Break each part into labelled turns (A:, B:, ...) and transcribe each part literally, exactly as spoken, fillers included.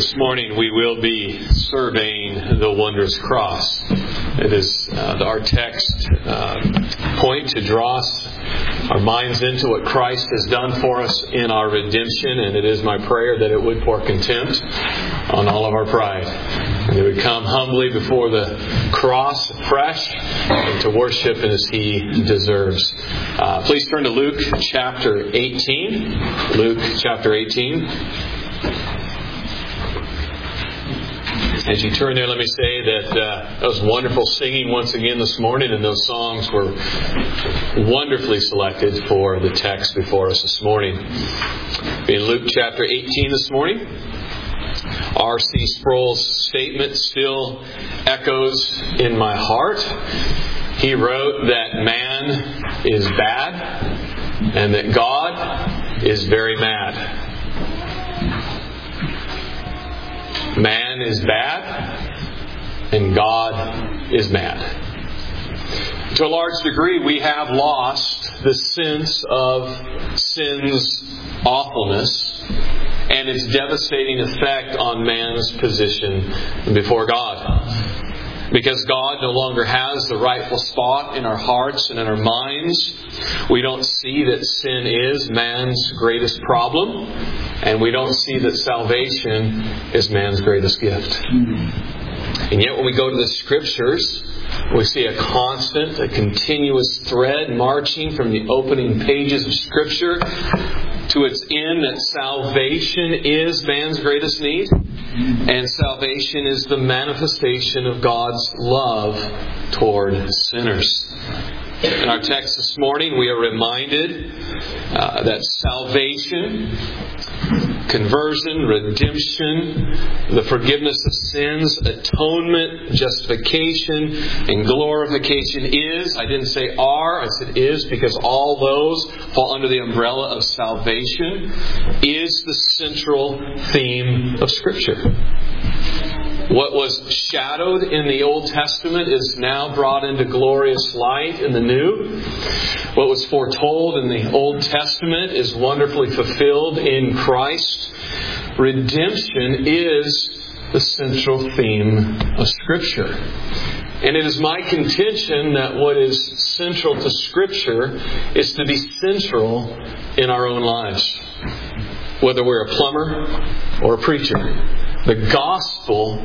A: This morning we will be surveying the wondrous cross. It is uh, our text uh, point to draw us, our minds into what Christ has done for us in our redemption, and it is my prayer that it would pour contempt on all of our pride, and it would come humbly before the cross fresh and to worship as He deserves. Uh, please turn to Luke chapter eighteen. Luke chapter eighteen. As you turn there, let me say that uh, that was wonderful singing once again this morning, and those songs were wonderfully selected for the text before us this morning. In Luke chapter eighteen this morning, R C Sproul's statement still echoes in my heart. He wrote that man is bad and that God is very mad. Man is bad, and God is mad. To a large degree, we have lost the sense of sin's awfulness and its devastating effect on man's position before God. Because God no longer has the rightful spot in our hearts and in our minds, we don't see that sin is man's greatest problem, and we don't see that salvation is man's greatest gift. And yet when we go to the Scriptures, we see a constant, a continuous thread marching from the opening pages of Scripture to its end that salvation is man's greatest need. And salvation is the manifestation of God's love toward sinners. In our text this morning, we are reminded uh, that salvation, conversion, redemption, the forgiveness of sins, atonement, justification, and glorification is, I didn't say are, I said is, because all those fall under the umbrella of salvation, is the central theme of Scripture. What was shadowed in the Old Testament is now brought into glorious light in the New. What was foretold in the Old Testament is wonderfully fulfilled in Christ. Redemption is the central theme of Scripture. And it is my contention that what is central to Scripture is to be central in our own lives. Whether we're a plumber or a preacher, the gospel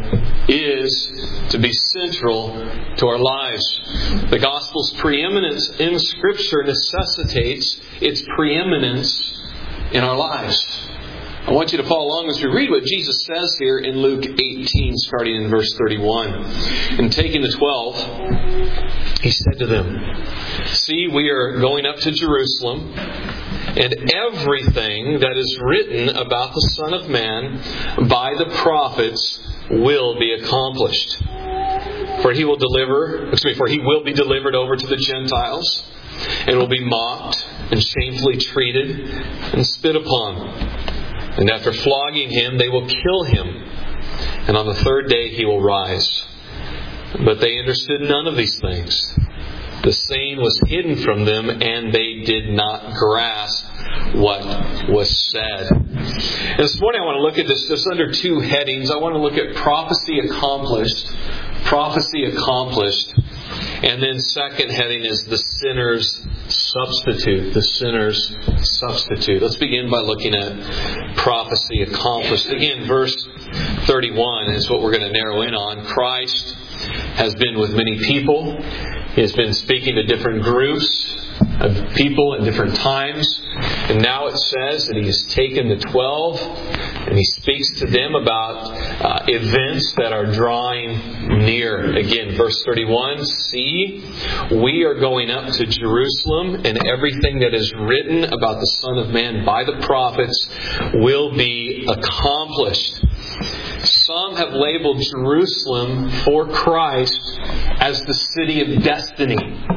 A: is to be central to our lives. The gospel's preeminence in Scripture necessitates its preeminence in our lives. I want you to follow along as we read what Jesus says here in Luke eighteen, starting in verse thirty-one. And taking the twelve, He said to them, "See, we are going up to Jerusalem, and everything that is written about the Son of Man by the prophets will be accomplished. For he will deliver, excuse me, for he will be delivered over to the Gentiles, and will be mocked and shamefully treated and spit upon. And after flogging him, they will kill him. And on the third day he will rise." But they understood none of these things. The saying was hidden from them, and they did not grasp what was said. And this morning I want to look at this just under two headings. I want to look at prophecy accomplished. Prophecy accomplished. And then second heading is the sinner's substitute. The sinner's substitute. Let's begin by looking at prophecy accomplished. Again, verse thirty-one is what we're going to narrow in on. Christ has been with many people. He has been speaking to different groups of people at different times. And now it says that He has taken the twelve and He speaks to them about uh, events that are drawing near. Again, verse thirty-one, "See, we are going up to Jerusalem, and everything that is written about the Son of Man by the prophets will be accomplished." Some have labeled Jerusalem for Christ as the city of destiny.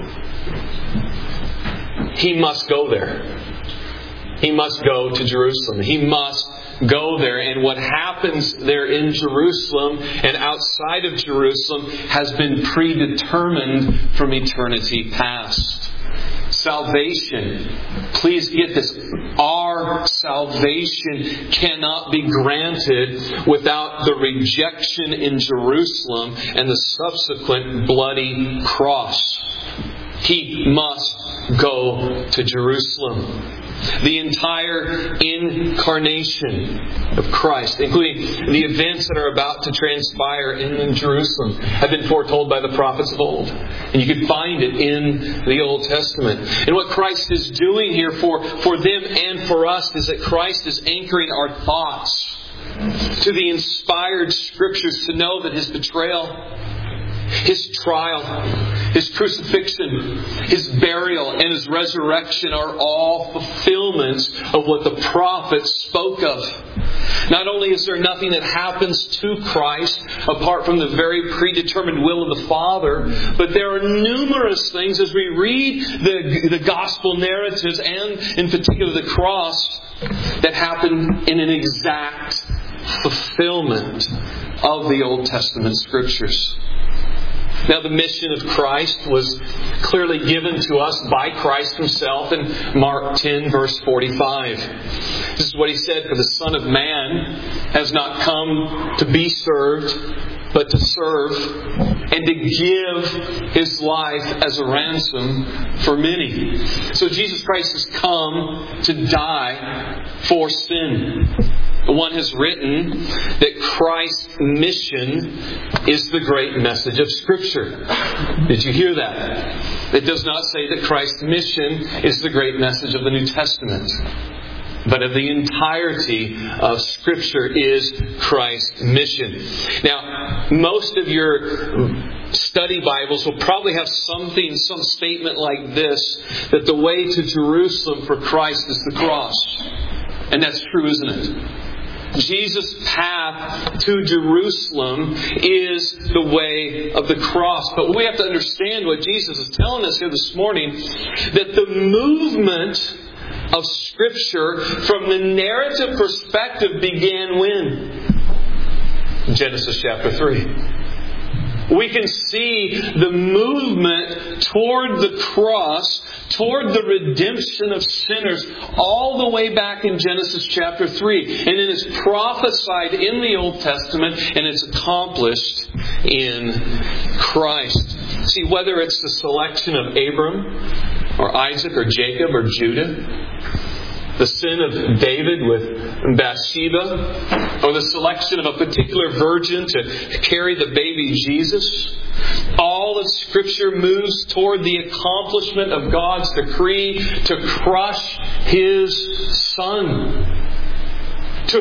A: He must go there. He must go to Jerusalem. He must go there. And what happens there in Jerusalem and outside of Jerusalem has been predetermined from eternity past. salvation, please get this, our salvation cannot be granted without the rejection in Jerusalem and the subsequent bloody cross. He must go to Jerusalem. The entire incarnation of Christ, including the events that are about to transpire in Jerusalem, have been foretold by the prophets of old. And you can find it in the Old Testament. And what Christ is doing here for, for them and for us is that Christ is anchoring our thoughts to the inspired Scriptures to know that His betrayal, His trial, His crucifixion, His burial, and His resurrection are all fulfillments of what the prophets spoke of. Not only is there nothing that happens to Christ apart from the very predetermined will of the Father, but there are numerous things as we read the, the gospel narratives and in particular the cross that happen in an exact fulfillment of the Old Testament Scriptures. Now, the mission of Christ was clearly given to us by Christ Himself in Mark ten, verse forty-five. This is what He said, "For the Son of Man has not come to be served, but to serve, and to give His life as a ransom for many." So Jesus Christ has come to die for sin. One has written that Christ's mission is the great message of Scripture. Did you hear that? It does not say that Christ's mission is the great message of the New Testament, but of the entirety of Scripture is Christ's mission. Now, most of your study Bibles will probably have something, some statement like this, that the way to Jerusalem for Christ is the cross. And that's true, isn't it? Jesus' path to Jerusalem is the way of the cross. But we have to understand what Jesus is telling us here this morning, that the movement of Scripture from the narrative perspective began when? Genesis chapter three. We can see the movement toward the cross, toward the redemption of sinners, all the way back in Genesis chapter three. And it is prophesied in the Old Testament, and it's accomplished in Christ. See, whether it's the selection of Abram, or Isaac, or Jacob, or Judah, the sin of David with Bathsheba, or the selection of a particular virgin to carry the baby Jesus, all of Scripture moves toward the accomplishment of God's decree to crush His Son, to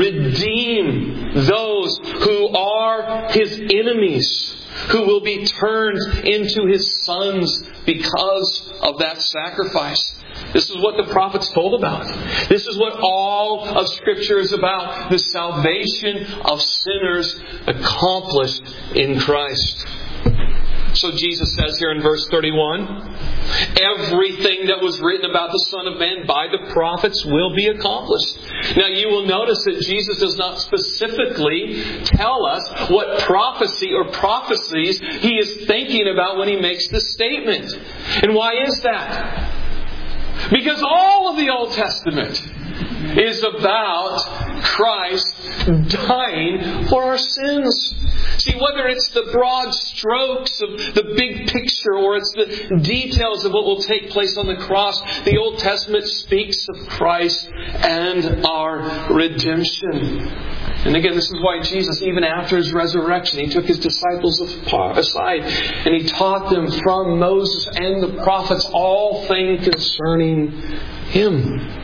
A: redeem those who are His enemies, who will be turned into His sons because of that sacrifice. This is what the prophets told about. This is what all of Scripture is about. The salvation of sinners accomplished in Christ. So Jesus says here in verse thirty-one, everything that was written about the Son of Man by the prophets will be accomplished. Now you will notice that Jesus does not specifically tell us what prophecy or prophecies He is thinking about when He makes this statement. And why is that? Because all of the Old Testament is about Christ dying for our sins. See, whether it's the broad strokes of the big picture or it's the details of what will take place on the cross, the Old Testament speaks of Christ and our redemption. And again, this is why Jesus, even after His resurrection, He took His disciples aside and He taught them from Moses and the prophets all things concerning Him.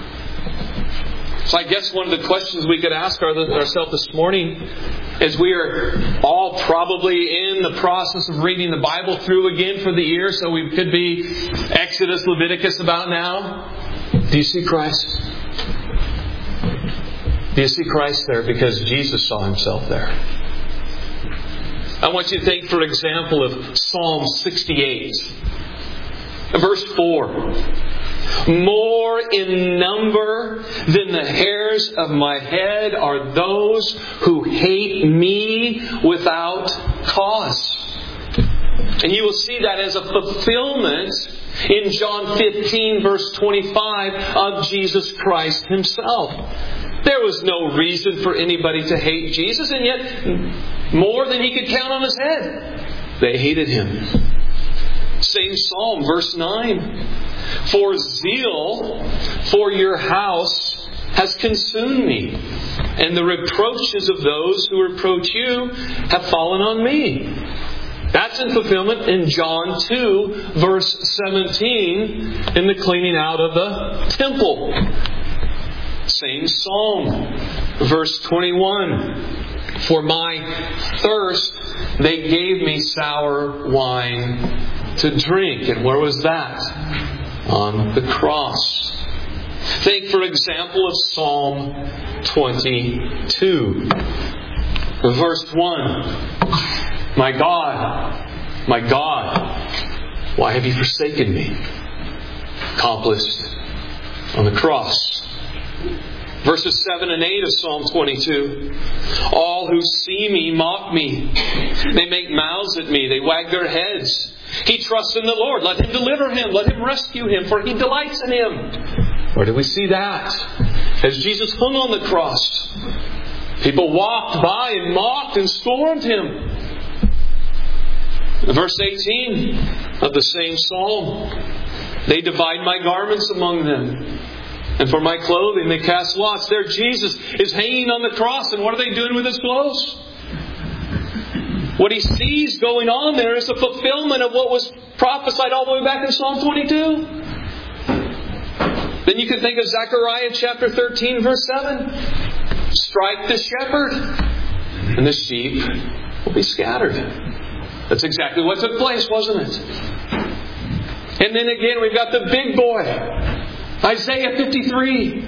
A: So I guess one of the questions we could ask ourselves this morning, as we are all probably in the process of reading the Bible through again for the year, so we could be Exodus, Leviticus about now. Do you see Christ? Do you see Christ there? Because Jesus saw Himself there. I want you to think, for example, of Psalm sixty-eight. Verse four. More in number than the hairs of my head are those who hate me without cause. And you will see that as a fulfillment In John fifteen, verse twenty-five, of Jesus Christ Himself. There was no reason for anybody to hate Jesus, and yet more than he could count on his head, they hated Him. Same Psalm, verse nine. For zeal for your house has consumed me, and the reproaches of those who reproach you have fallen on me. That's in fulfillment in John two, verse seventeen, in the cleaning out of the temple. Same Psalm, verse twenty-one. For my thirst they gave me sour wine to drink. And where was that? On the cross. Think, for example, of Psalm twenty-two. Verse one. My God, my God, why have you forsaken me? Accomplished on the cross. Verses seven and eight of Psalm twenty-two. All who see me mock me. They make mouths at me. They wag their heads. He trusts in the Lord. Let Him deliver him. Let Him rescue him, for He delights in him. Where do we see that? As Jesus hung on the cross, people walked by and mocked and scorned Him. Verse eighteen of the same Psalm. They divide my garments among them, and for my clothing they cast lots. There Jesus is hanging on the cross, and what are they doing with His clothes? What he sees going on there is a fulfillment of what was prophesied all the way back in Psalm twenty-two. Then you can think of Zechariah chapter thirteen, verse seven. Strike the shepherd, and the sheep will be scattered. That's exactly what took place, wasn't it? And then again, we've got the big boy, Isaiah fifty-three.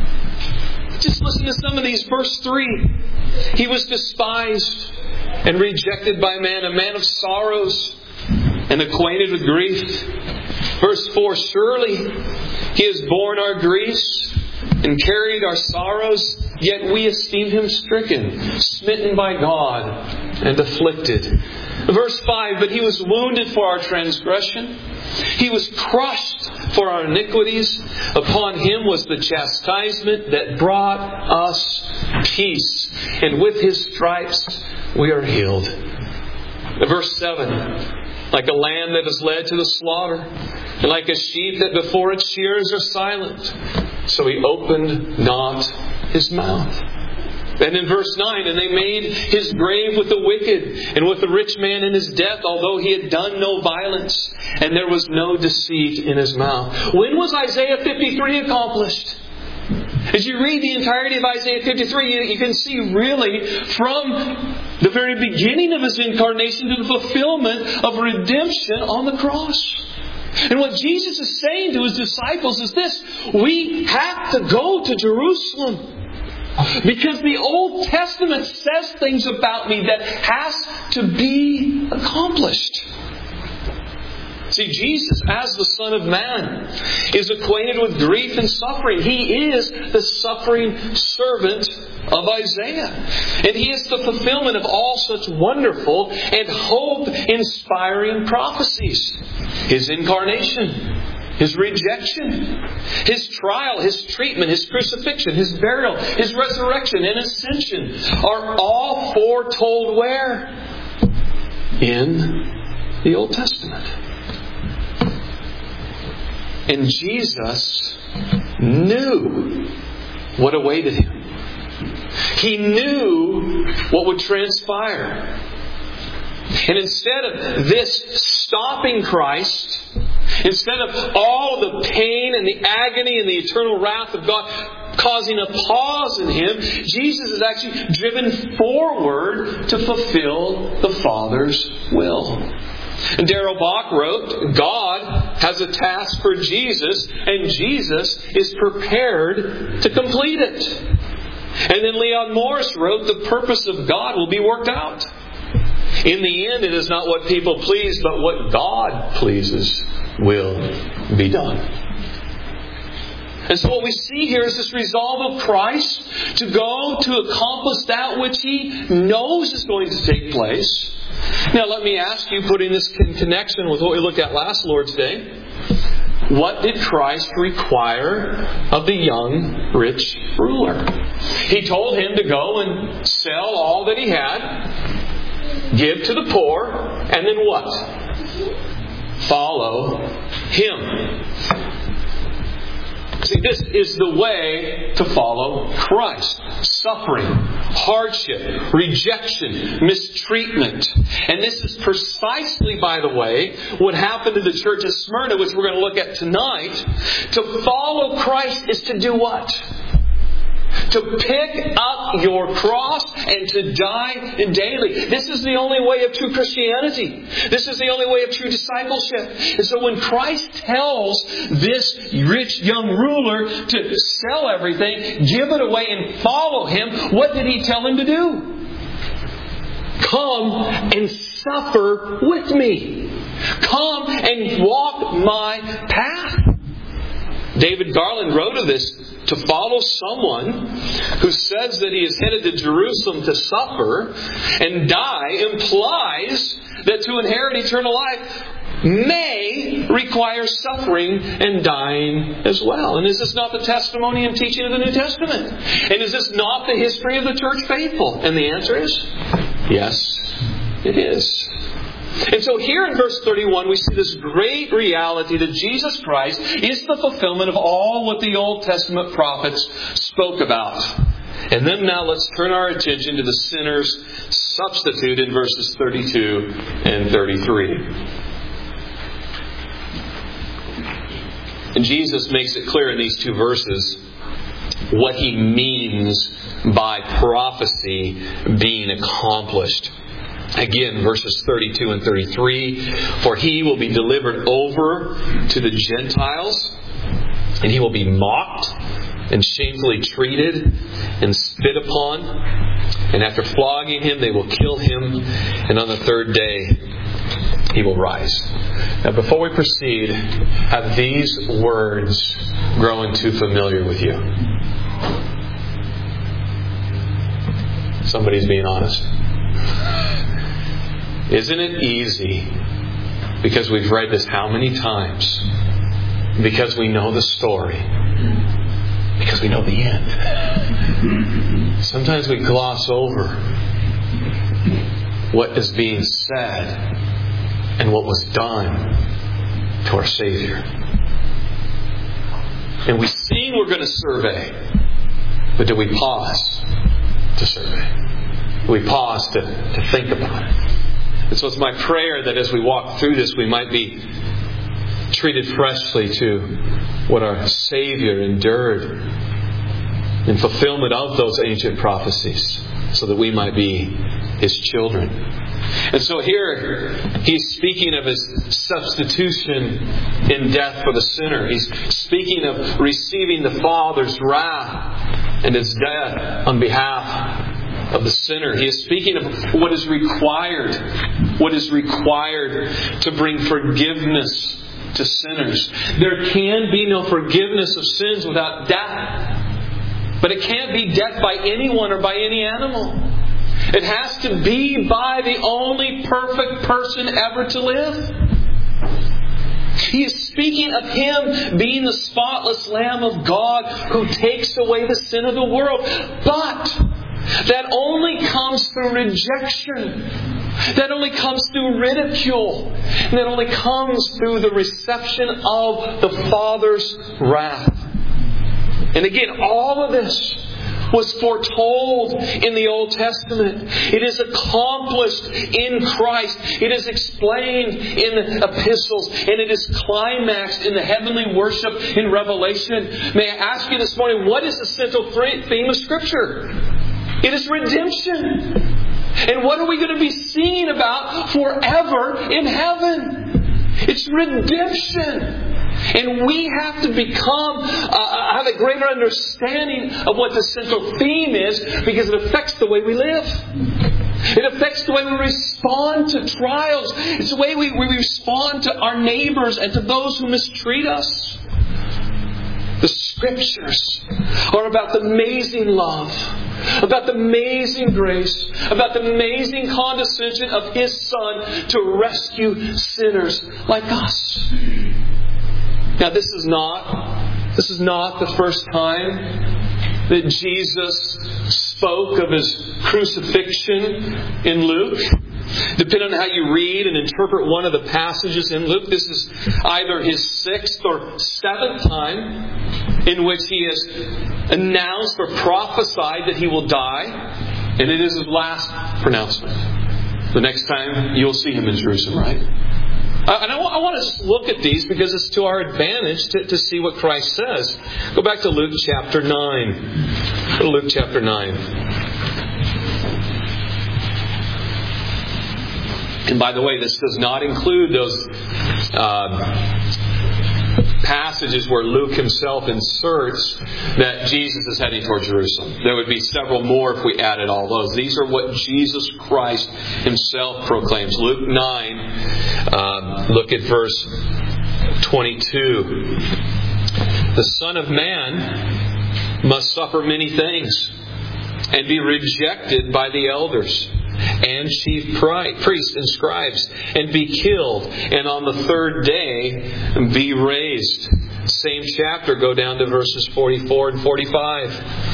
A: Just listen to some of these. Verse three. He was despised and rejected by man, a man of sorrows and acquainted with grief. Verse four. Surely He has borne our griefs and carried our sorrows, yet we esteemed Him stricken, smitten by God, and afflicted. Verse five. But He was wounded for our transgression. He was crushed for our iniquities. Upon Him was the chastisement that brought us peace. And with His stripes we are healed. Verse seven. Like a lamb that is led to the slaughter, and like a sheep that before its shearers are silent, so He opened not His mouth. And in verse nine, and they made His grave with the wicked and with the rich man in his death, although he had done no violence, and there was no deceit in his mouth. When was Isaiah fifty-three accomplished? As you read the entirety of Isaiah fifty-three, you, you can see really from the very beginning of His incarnation to the fulfillment of redemption on the cross. And what Jesus is saying to His disciples is this: we have to go to Jerusalem. Because the Old Testament says things about me that has to be accomplished. See, Jesus, as the Son of Man, is acquainted with grief and suffering. He is the suffering servant of Isaiah. And He is the fulfillment of all such wonderful and hope-inspiring prophecies. His incarnation, His rejection, His trial, His treatment, His crucifixion, His burial, His resurrection and ascension are all foretold where? In the Old Testament. And Jesus knew what awaited Him. He knew what would transpire. And instead of this stopping Christ, instead of all the pain and the agony and the eternal wrath of God causing a pause in Him, Jesus is actually driven forward to fulfill the Father's will. And Darrell Bock wrote, God has a task for Jesus, and Jesus is prepared to complete it. And then Leon Morris wrote, the purpose of God will be worked out. In the end, it is not what people please, but what God pleases will be done. And so what we see here is this resolve of Christ to go to accomplish that which He knows is going to take place. Now let me ask you, putting this in connection with what we looked at last Lord's Day, what did Christ require of the young rich ruler? He told him to go and sell all that he had, give to the poor, and then what? Follow him. See, this is the way to follow Christ. Suffering, hardship, rejection, mistreatment. And this is precisely, by the way, what happened to the church of Smyrna, which we're going to look at tonight. To follow Christ is to do what? To pick up your cross and to die daily. This is the only way of true Christianity. This is the only way of true discipleship. And so when Christ tells this rich young ruler to sell everything, give it away and follow Him, what did He tell him to do? Come and suffer with me. Come and walk my path. David Garland wrote of this: to follow someone who says that he is headed to Jerusalem to suffer and die implies that to inherit eternal life may require suffering and dying as well. And is this not the testimony and teaching of the New Testament? And is this not the history of the church faithful? And the answer is yes, it is. And so here in verse thirty-one, we see this great reality that Jesus Christ is the fulfillment of all what the Old Testament prophets spoke about. And then now let's turn our attention to the sinner's substitute in verses thirty-two and thirty-three. And Jesus makes it clear in these two verses what He means by prophecy being accomplished. Again, verses thirty-two and thirty-three. For He will be delivered over to the Gentiles, and He will be mocked and shamefully treated and spit upon. And after flogging Him, they will kill Him. And on the third day, He will rise. Now, before we proceed, have these words grown too familiar with you? Somebody's being honest. Isn't it easy, because we've read this how many times, because we know the story, because we know the end. Sometimes we gloss over what is being said and what was done to our Savior. And we sing we're going to survey, but do we pause to survey? Do we pause to, to think about it? And so it's my prayer that as we walk through this, we might be treated freshly to what our Savior endured in fulfillment of those ancient prophecies, so that we might be His children. And so here, He's speaking of His substitution in death for the sinner. He's speaking of receiving the Father's wrath and His death on behalf of the sinner. He is speaking of what is required, what is required to bring forgiveness to sinners. There can be no forgiveness of sins without death. But it can't be death by anyone or by any animal. It has to be by the only perfect person ever to live. He is speaking of Him being the spotless Lamb of God who takes away the sin of the world. But that only comes through rejection. That only comes through ridicule. And that only comes through the reception of the Father's wrath. And again, all of this was foretold in the Old Testament. It is accomplished in Christ. It is explained in the epistles. And it is climaxed in the heavenly worship in Revelation. May I ask you this morning, what is the central theme of Scripture? It is redemption. And what are we going to be singing about forever in heaven? It's redemption. And we have to become, uh, have a greater understanding of what the central theme is, because it affects the way we live. It affects the way we respond to trials. It's the way we, we respond to our neighbors and to those who mistreat us. The Scriptures are about the amazing love, about the amazing grace, about the amazing condescension of His Son to rescue sinners like us. Now this is not, this is not the first time that Jesus spoke of His crucifixion in Luke. Depending on how you read and interpret one of the passages in Luke, this is either His sixth or seventh time in which He has announced or prophesied that He will die. And it is His last pronouncement. The next time you'll see Him in Jerusalem, right? And I want to just look at these because it's to our advantage to, to see what Christ says. Go back to Luke chapter nine. Go to Luke chapter nine. And by the way, this does not include those uh, passages where Luke himself inserts that Jesus is heading toward Jerusalem. There would be several more if we added all those. These are what Jesus Christ Himself proclaims. Luke nine, uh, look at verse twenty-two. The Son of Man must suffer many things and be rejected by the elders and chief priests and scribes, and be killed, and on the third day be raised. Same chapter, go down to verses forty-four and forty-five.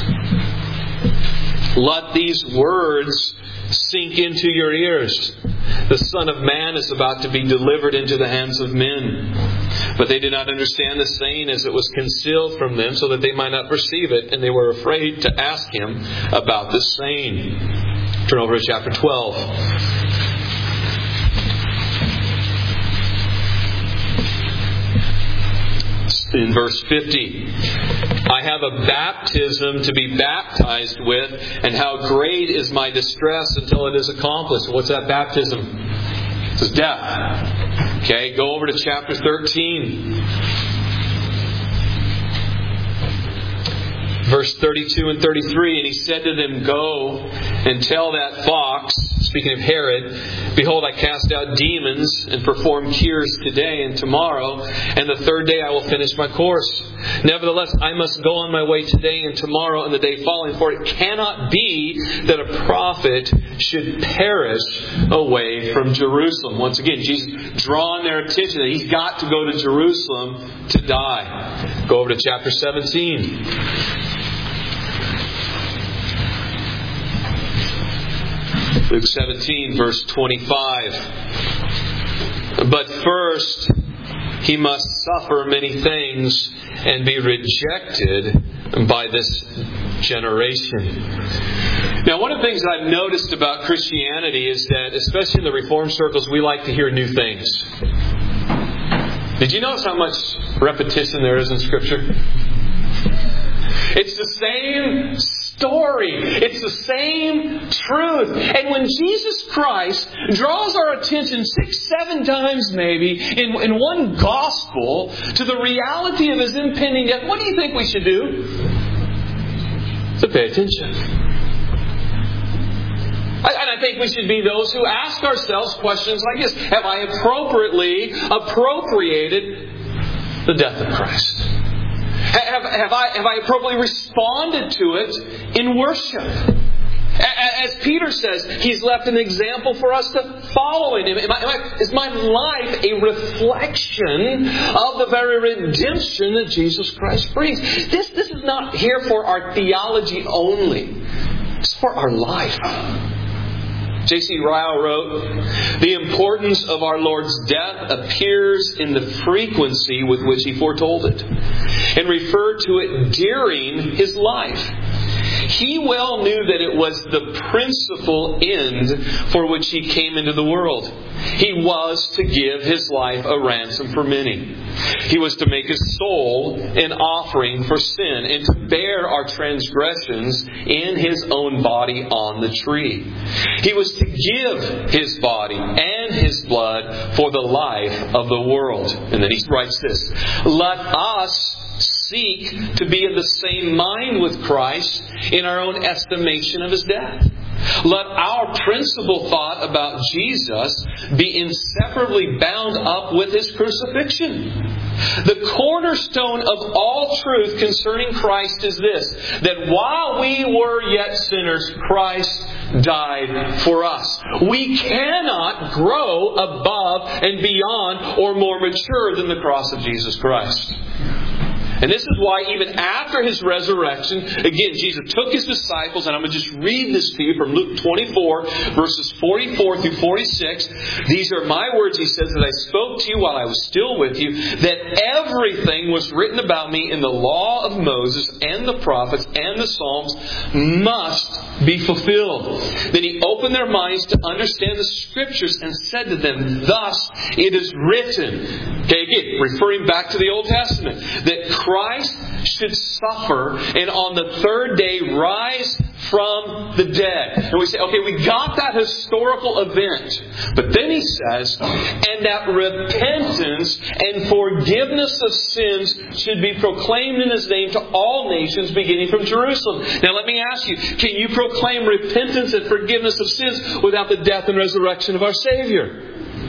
A: Let these words sink into your ears. The Son of Man is about to be delivered into the hands of men. But they did not understand the saying, as it was concealed from them, so that they might not perceive it, and they were afraid to ask Him about the saying. Turn over to chapter twelve. In verse fifty, I have a baptism to be baptized with, and how great is my distress until it is accomplished. What's that baptism? It says death. Okay, go over to chapter thirteen. Verse thirty-two and thirty-three, and He said to them, Go and tell that fox, speaking of Herod, Behold, I cast out demons and perform cures today and tomorrow, and the third day I will finish my course. Nevertheless, I must go on my way today and tomorrow and the day following, for it cannot be that a prophet should perish away from Jerusalem. Once again, Jesus drawing their attention that He's got to go to Jerusalem to die. Go over to chapter seventeen. Luke seventeen, verse twenty-five. But first, He must suffer many things and be rejected by this generation. Now, one of the things I've noticed about Christianity is that, especially in the Reformed circles, we like to hear new things. Did you notice how much repetition there is in Scripture? It's the same story. It's the same truth. And when Jesus Christ draws our attention six, seven times maybe in, in one gospel to the reality of His impending death, what do you think we should do? To pay attention. And I think we should be those who ask ourselves questions like this. Have I appropriately appropriated the death of Christ? Have, have, I, have I appropriately responded to it in worship? As Peter says, He's left an example for us to follow in Him. Am I, am I, is my life a reflection of the very redemption that Jesus Christ brings? This, this is not here for our theology only. It's for our life. J C Ryle wrote, the importance of our Lord's death appears in the frequency with which He foretold it and referred to it during His life. He well knew that it was the principal end for which He came into the world. He was to give His life a ransom for many. He was to make His soul an offering for sin and to bear our transgressions in His own body on the tree. He was to give His body and His blood for the life of the world. And then he writes this, let us seek to be of the same mind with Christ in our own estimation of His death. Let our principal thought about Jesus be inseparably bound up with His crucifixion. The cornerstone of all truth concerning Christ is this, that while we were yet sinners, Christ died for us. We cannot grow above and beyond or more mature than the cross of Jesus Christ. And this is why even after His resurrection, again, Jesus took His disciples, and I'm going to just read this to you from Luke twenty-four, verses forty-four through forty-six. These are my words, He says, that I spoke to you while I was still with you, that everything was written about me in the law of Moses and the prophets and the Psalms must be fulfilled. Then He opened their minds to understand the Scriptures and said to them, thus it is written, okay, again, referring back to the Old Testament, that Christ should suffer and on the third day rise from the dead. And we say, okay, we got that historical event. But then He says, and that repentance and forgiveness of sins should be proclaimed in His name to all nations, beginning from Jerusalem. Now let me ask you, can you proclaim repentance and forgiveness of sins without the death and resurrection of our Savior?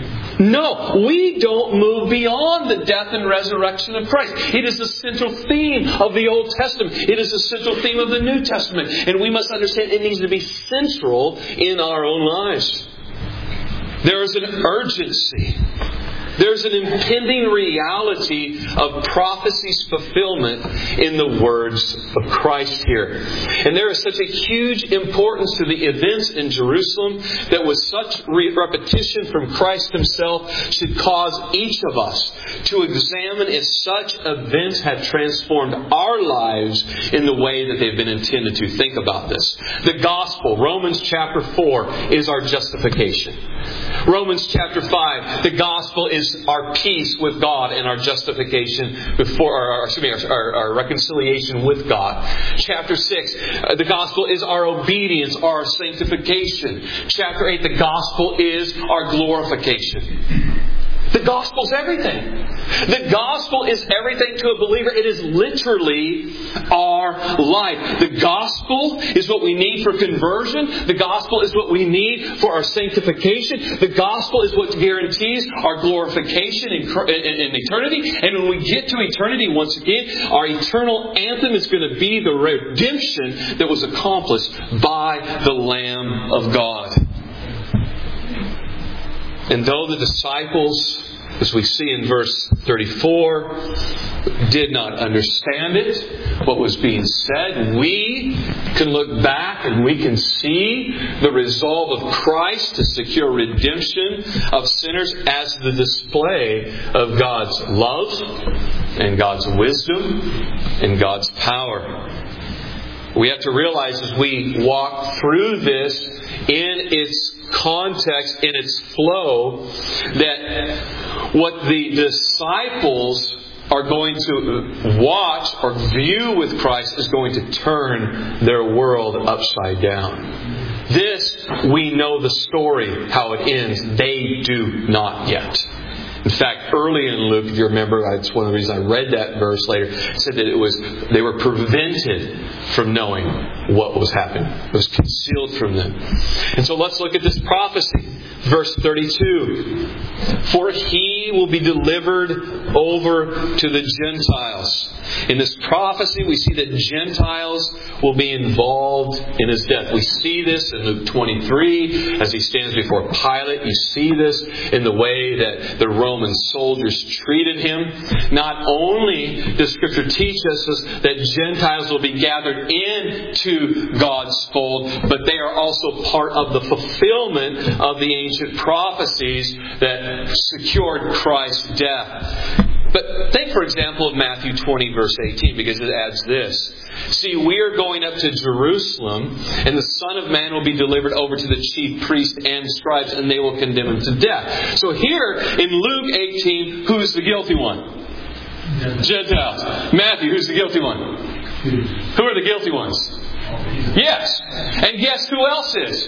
A: No, we don't move beyond the death and resurrection of Christ. It is the central theme of the Old Testament. It is the central theme of the New Testament. And we must understand it needs to be central in our own lives. There is an urgency. There's an impending reality of prophecy's fulfillment in the words of Christ here. And there is such a huge importance to the events in Jerusalem that with such repetition from Christ Himself should cause each of us to examine if such events have transformed our lives in the way that they've been intended to. Think about this. The gospel, Romans chapter four, is our justification. Romans chapter five, the gospel is our peace with God and our justification before, or excuse me, our, our reconciliation with God. Chapter six, uh, the gospel is our obedience, our sanctification. Chapter eight, the gospel is our glorification. The gospel's everything. The gospel is everything to a believer. It is literally our life. The gospel is what we need for conversion. The gospel is what we need for our sanctification. The gospel is what guarantees our glorification in, in, in eternity. And when we get to eternity, once again, our eternal anthem is going to be the redemption that was accomplished by the Lamb of God. And though the disciples, as we see in verse thirty-four, did not understand it, what was being said, we can look back and we can see the resolve of Christ to secure redemption of sinners as the display of God's love and God's wisdom and God's power. We have to realize as we walk through this in its context, in its flow, that what the disciples are going to watch or view with Christ is going to turn their world upside down. This, we know the story, how it ends. They do not yet. In fact, early in Luke, if you remember, that's one of the reasons I read that verse later, it said that it was they were prevented from knowing what was happening. It was concealed from them. And so let's look at this prophecy. Verse thirty-two. For He will be delivered over to the Gentiles. In this prophecy, we see that Gentiles will be involved in His death. We see this in Luke twenty-three as He stands before Pilate. You see this in the way that the Roman soldiers treated Him. Not only does Scripture teach us that Gentiles will be gathered into God's fold, but they are also part of the fulfillment of the ancient prophecies that secured Christ's death. But think, for example, of Matthew twenty, verse eighteen, because it adds this. See, we are going up to Jerusalem, and the Son of Man will be delivered over to the chief priests and scribes, and they will condemn Him to death. So here in Luke eighteen, who's the guilty one? Gentiles. Matthew, who's the guilty one? Who are the guilty ones? Yes. And guess who else is?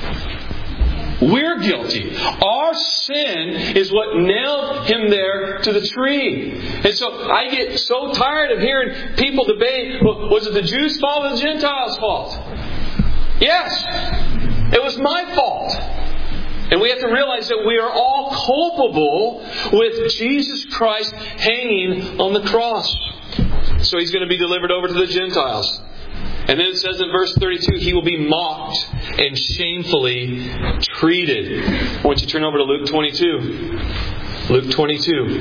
A: We're guilty. Our sin is what nailed Him there to the tree. And so I get so tired of hearing people debate, well, was it the Jews' fault or the Gentiles' fault? Yes. It was my fault. And we have to realize that we are all culpable with Jesus Christ hanging on the cross. So He's going to be delivered over to the Gentiles. And then it says in verse thirty-two, He will be mocked and shamefully treated. I want you to turn over to Luke twenty-two. Luke twenty-two.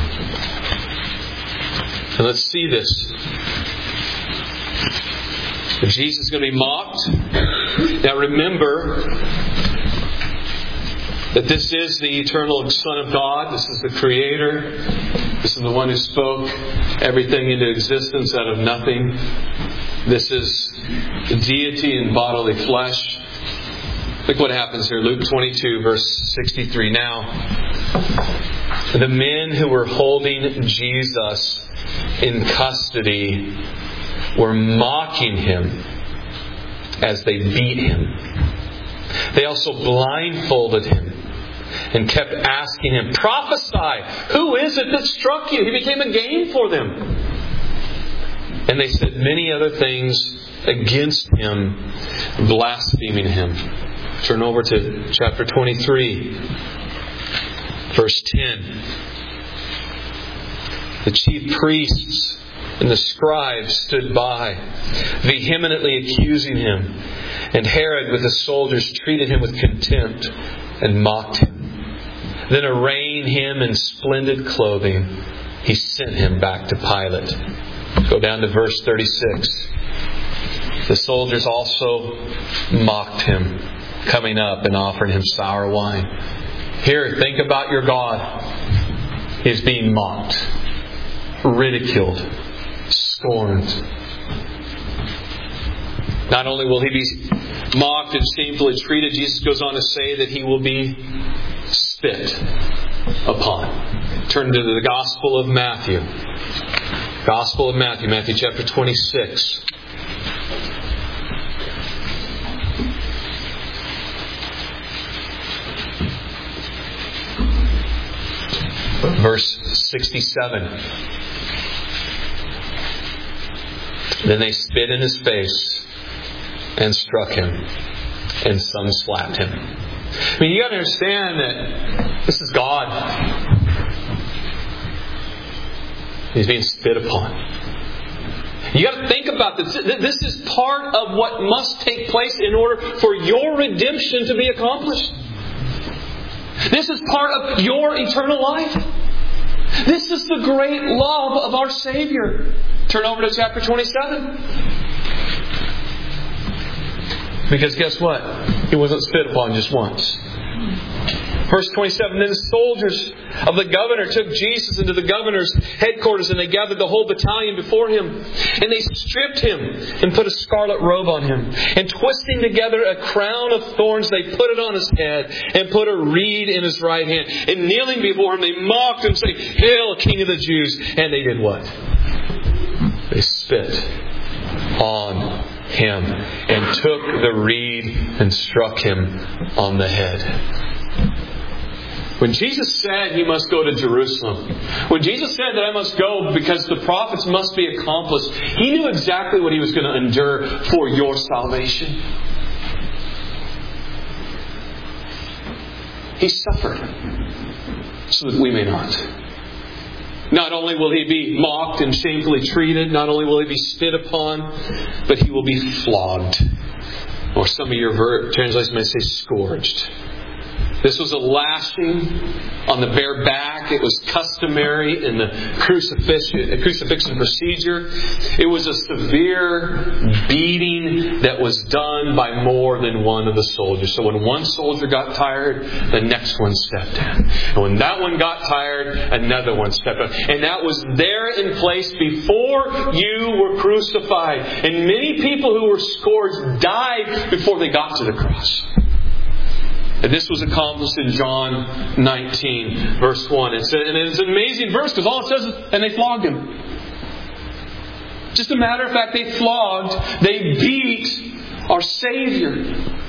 A: And let's see this. Jesus is going to be mocked. Now remember that this is the eternal Son of God. This is the Creator. This is the one who spoke everything into existence out of nothing. This is the deity in bodily flesh. Look what happens here. Luke twenty-two, verse sixty-three. Now, the men who were holding Jesus in custody were mocking Him as they beat Him. They also blindfolded Him and kept asking Him, "Prophesy, who is it that struck you?" He became a game for them. And they said many other things against Him, blaspheming Him. Turn over to chapter twenty-three, verse ten. The chief priests and the scribes stood by, vehemently accusing Him. And Herod with the soldiers treated Him with contempt and mocked Him. Then arraying Him in splendid clothing, He sent Him back to Pilate. Go down to verse thirty-six. The soldiers also mocked Him, coming up and offering Him sour wine. Here, think about your God. He is being mocked, ridiculed, scorned. Not only will He be mocked and shamefully treated, Jesus goes on to say that He will be spit upon. Turn to the Gospel of Matthew. Gospel of Matthew, Matthew chapter twenty-six. Verse sixty-seven. Then they spit in His face and struck Him, and some slapped Him. I mean, you got to understand that this is God. He's being spit upon. You got to think about this. This is part of what must take place in order for your redemption to be accomplished. This is part of your eternal life. This is the great love of our Savior. Turn over to chapter twenty-seven. Because guess what? He wasn't spit upon just once. Verse twenty-seven, then the soldiers of the governor took Jesus into the governor's headquarters, and they gathered the whole battalion before him. And they stripped Him and put a scarlet robe on Him. And twisting together a crown of thorns, they put it on His head and put a reed in His right hand. And kneeling before Him, they mocked Him, saying, "Hail, King of the Jews!" And they did what? They spit on Him and took the reed and struck Him on the head. When Jesus said He must go to Jerusalem, when Jesus said that I must go because the prophets must be accomplished, He knew exactly what He was going to endure for your salvation. He suffered so that we may not. Not only will He be mocked and shamefully treated, not only will He be spit upon, but He will be flogged. Or some of your translations may say scourged. This was a lashing on the bare back. It was customary in the crucifixion, crucifixion procedure. It was a severe beating that was done by more than one of the soldiers. So when one soldier got tired, the next one stepped in. And when that one got tired, another one stepped in. And that was there in place before you were crucified. And many people who were scourged died before they got to the cross. And this was accomplished in John nineteen, verse one. It said, and it's an amazing verse because all it says is, and they flogged Him. Just a matter of fact, they flogged, they beat our Savior.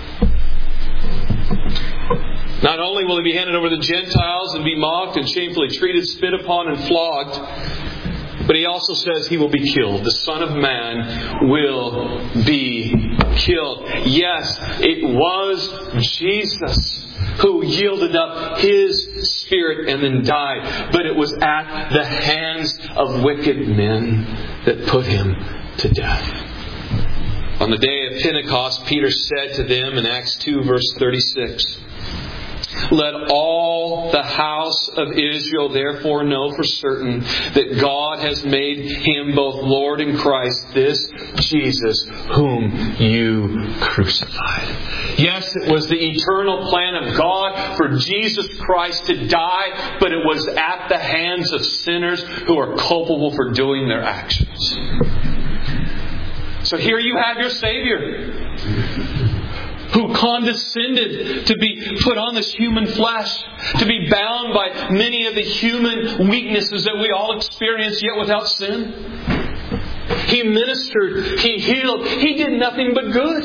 A: Not only will He be handed over to the Gentiles and be mocked and shamefully treated, spit upon and flogged, but He also says He will be killed. The Son of Man will be killed. Yes, it was Jesus who yielded up His Spirit and then died. But it was at the hands of wicked men that put Him to death. On the day of Pentecost, Peter said to them in Acts two, verse thirty-six, "Let all the house of Israel therefore know for certain that God has made Him both Lord and Christ, this Jesus whom you crucified." Yes, it was the eternal plan of God for Jesus Christ to die, but it was at the hands of sinners who are culpable for doing their actions. So here you have your Savior, who condescended to be put on this human flesh, to be bound by many of the human weaknesses that we all experience, yet without sin. He ministered, He healed, He did nothing but good.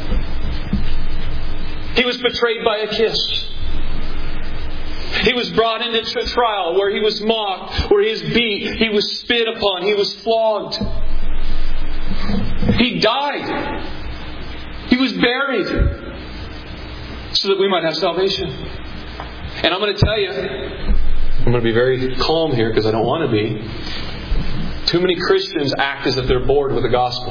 A: He was betrayed by a kiss. He was brought into trial where He was mocked, where He was beat, He was spit upon, He was flogged. He died. He was buried so that we might have salvation. And I'm going to tell you, I'm going to be very calm here because I don't want to be. Too many Christians act as if they're bored with the gospel.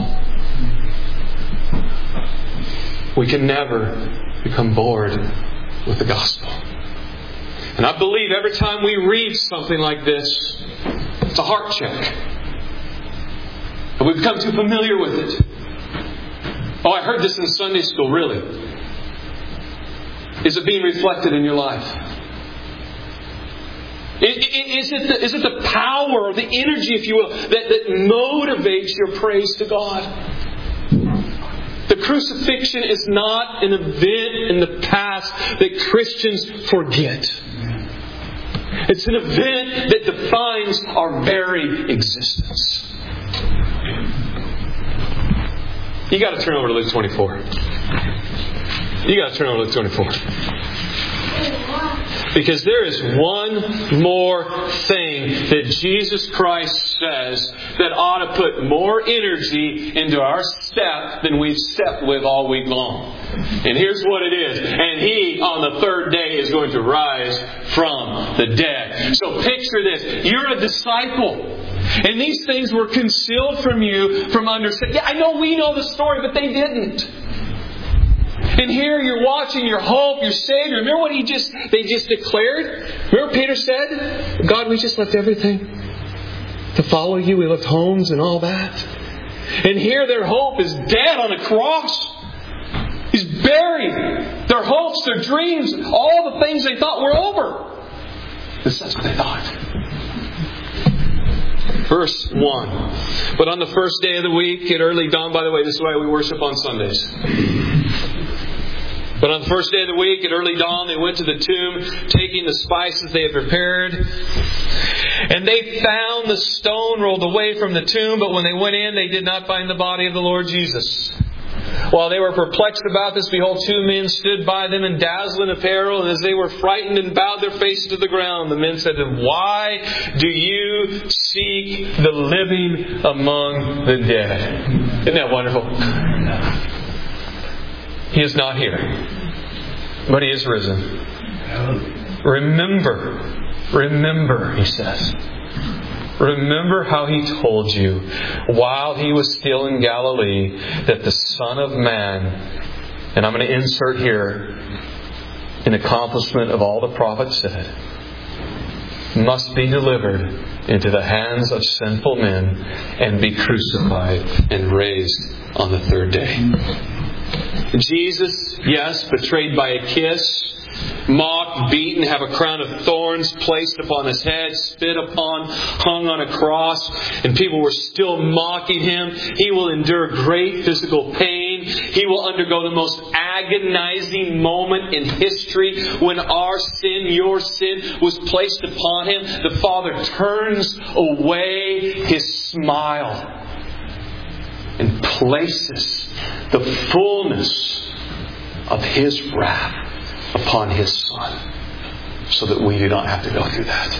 A: We can never become bored with the gospel. And I believe every time we read something like this, it's a heart check. And we've become too familiar with it. Oh, I heard this in Sunday school, really. Is it being reflected in your life? Is it the, is it the power or the energy, if you will, that, that motivates your praise to God? The crucifixion is not an event in the past that Christians forget. It's an event that defines our very existence. You got to turn over to Luke twenty-four. You got to turn over to Luke twenty-four. Because there is one more thing that Jesus Christ says that ought to put more energy into our step than we've stepped with all week long. And here's what it is. And He, on the third day, is going to rise from the dead. So picture this. You're a disciple. And these things were concealed from you from understanding. Yeah, I know we know the story, but they didn't. And here you're watching your hope, your Savior. Remember what he just they just declared? Remember Peter said, God, we just left everything to follow you. We left homes and all that. And here their hope is dead on a cross. He's buried. Their hopes, their dreams, all the things they thought were over. This is what they thought. Verse one. But on the first day of the week at early dawn, by the way, this is why we worship on Sundays. But on the first day of the week at early dawn, they went to the tomb, taking the spices they had prepared. And they found the stone rolled away from the tomb, but when they went in, they did not find the body of the Lord Jesus. While they were perplexed about this, behold, two men stood by them in dazzling apparel, and as they were frightened and bowed their faces to the ground, the men said to them, Why do you seek the living among the dead? Isn't that wonderful? He is not here, but He is risen. Remember, remember, He says. Remember how He told you while He was still in Galilee that the Son of Man, and I'm going to insert here in accomplishment of all the prophets said, must be delivered into the hands of sinful men and be crucified and raised on the third day. Jesus, yes, betrayed by a kiss, mocked, beaten, have a crown of thorns placed upon His head, spit upon, hung on a cross, and people were still mocking Him. He will endure great physical pain. He will undergo the most agonizing moment in history when our sin, your sin, was placed upon Him. The Father turns away His smile and places the fullness of His wrath upon His Son, so that we do not have to go through that.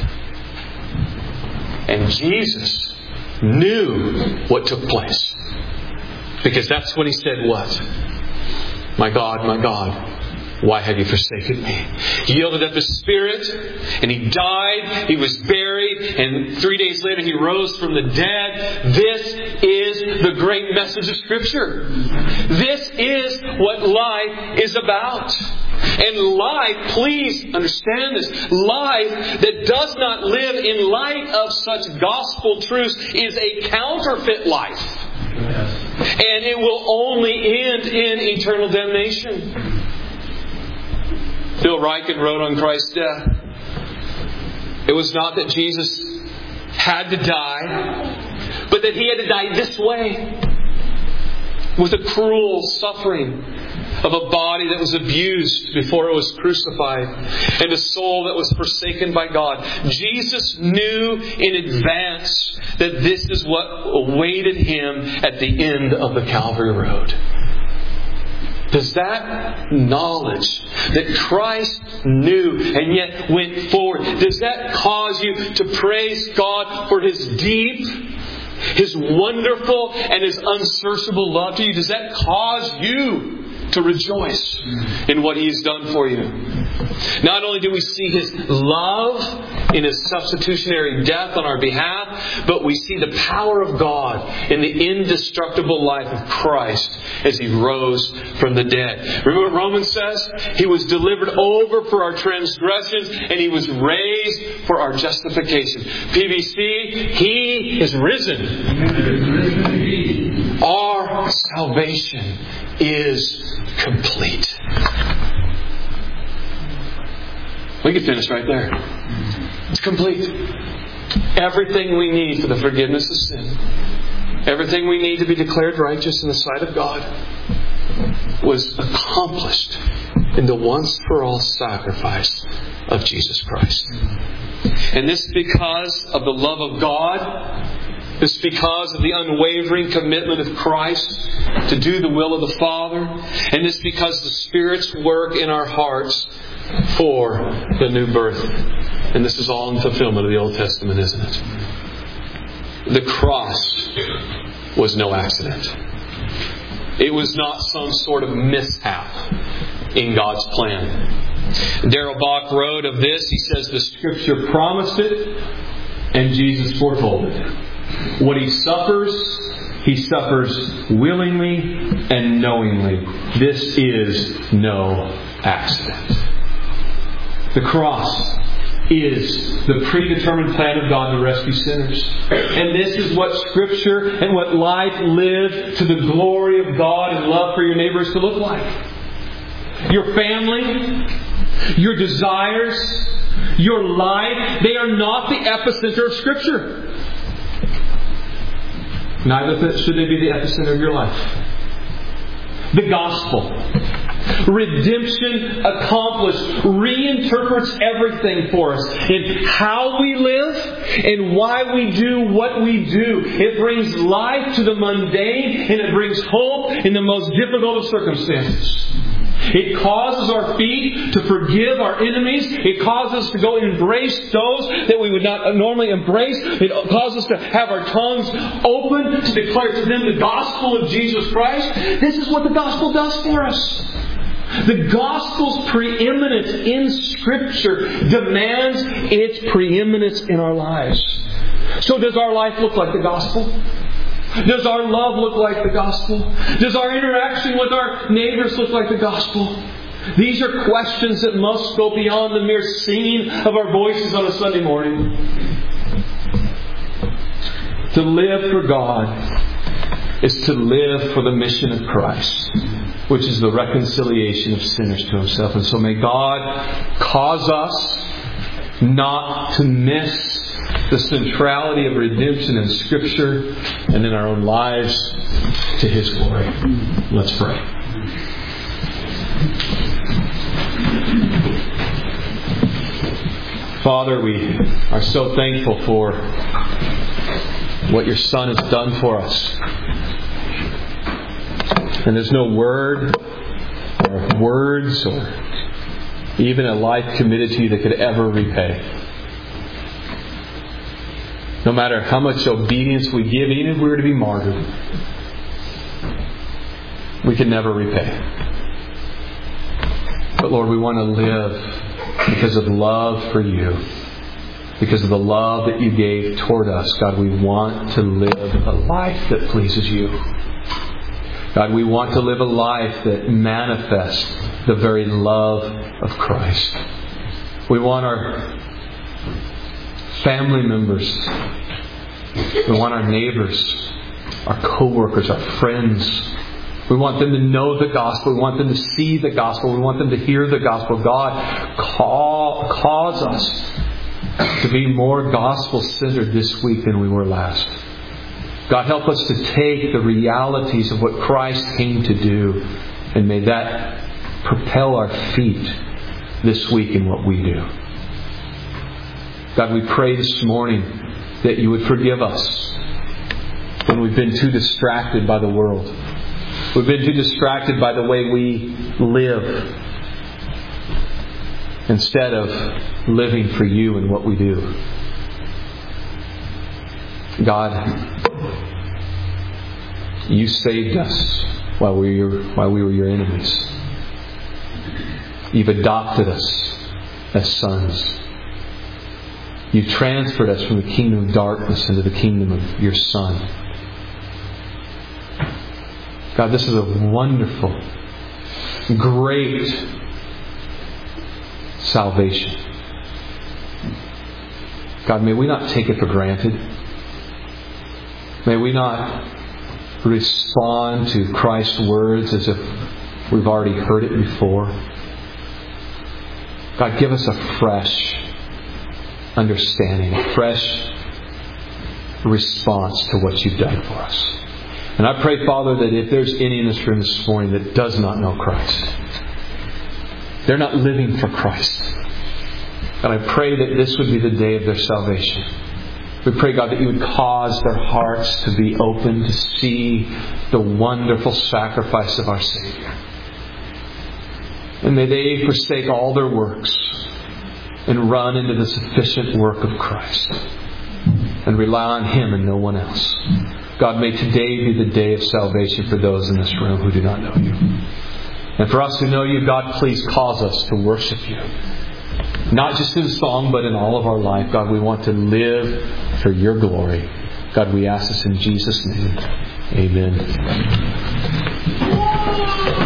A: And Jesus knew what took place. Because that's when He said what? My God, my God, why have you forsaken me? He yielded up His Spirit, and He died, He was buried, and three days later He rose from the dead. This is the great message of Scripture. This is what life is about. And life, please understand this, life that does not live in light of such gospel truths is a counterfeit life. And it will only end in eternal damnation. Bill Ryken wrote on Christ's death, it was not that Jesus had to die, but that He had to die this way, with the cruel suffering of a body that was abused before it was crucified, and a soul that was forsaken by God. Jesus knew in advance that this is what awaited Him at the end of the Calvary Road. Does that knowledge that Christ knew and yet went forward, does that cause you to praise God for His deep, His wonderful, and His unsearchable love to you? Does that cause you to rejoice in what He has done for you? Not only do we see His love in His substitutionary death on our behalf, but we see the power of God in the indestructible life of Christ as He rose from the dead. Remember what Romans says? He was delivered over for our transgressions, and He was raised for our justification. P V C, He is risen. Our salvation is complete. We could finish right there. It's complete. Everything we need for the forgiveness of sin, everything we need to be declared righteous in the sight of God, was accomplished in the once-for-all sacrifice of Jesus Christ. And this is because of the love of God. It's because of the unwavering commitment of Christ to do the will of the Father. And it's because of the Spirit's work in our hearts for the new birth. And this is all in fulfillment of the Old Testament, isn't it? The cross was no accident. It was not some sort of mishap in God's plan. Darrell Bock wrote of this, he says, the Scripture promised it and Jesus foretold it. What He suffers, He suffers willingly and knowingly. This is no accident. The cross is the predetermined plan of God to rescue sinners. And this is what Scripture and what life lived to the glory of God and love for your neighbor is to look like. Your family, your desires, your life, they are not the epicenter of Scripture. Neither should they be the epicenter of your life. The gospel, redemption accomplished, reinterprets everything for us in how we live and why we do what we do. It brings life to the mundane and it brings hope in the most difficult of circumstances. It causes our feet to forgive our enemies. It causes us to go and embrace those that we would not normally embrace. It causes us to have our tongues open to declare to them the gospel of Jesus Christ. This is what the gospel does for us. The gospel's preeminence in Scripture demands its preeminence in our lives. So does our life look like the gospel? Does our love look like the gospel? Does our interaction with our neighbors look like the gospel? These are questions that must go beyond the mere singing of our voices on a Sunday morning. To live for God is to live for the mission of Christ, which is the reconciliation of sinners to Himself. And so may God cause us not to miss the centrality of redemption in Scripture and in our own lives to His glory. Let's pray. Father, we are so thankful for what Your Son has done for us. And there's no word or words or even a life committed to You that could ever repay. No matter how much obedience we give, even if we were to be martyred,
B: we can never repay. But Lord, we want to live because of love for You. Because of the love that You gave toward us. God, we want to live a life that pleases You. God, we want to live a life that manifests the very love of Christ. We want our family members, we want our neighbors, our co-workers, our friends, we want them to know the gospel. We want them to see the gospel. We want them to hear the gospel. God, call, cause us to be more gospel-centered this week than we were last. God, help us to take the realities of what Christ came to do, and may that propel our feet this week in what we do. God, we pray this morning that You would forgive us when we've been too distracted by the world. We've been too distracted by the way we live instead of living for You and what we do. God, You saved us while we were, while we were Your enemies. You've adopted us as sons. You transferred us from the kingdom of darkness into the kingdom of Your Son. God, this is a wonderful, great salvation. God, may we not take it for granted. May we not respond to Christ's words as if we've already heard it before. God, give us a fresh understanding, a fresh response to what You've done for us. And I pray, Father, that if there's any in this room this morning that does not know Christ, they're not living for Christ. God, I pray that this would be the day of their salvation. We pray, God, that You would cause their hearts to be open to see the wonderful sacrifice of our Savior. And may they forsake all their works and run into the sufficient work of Christ and rely on Him and no one else. God, may today be the day of salvation for those in this room who do not know You. And for us who know You, God, please cause us to worship You. Not just in song, but in all of our life. God, we want to live for Your glory. God, we ask this in Jesus' name. Amen.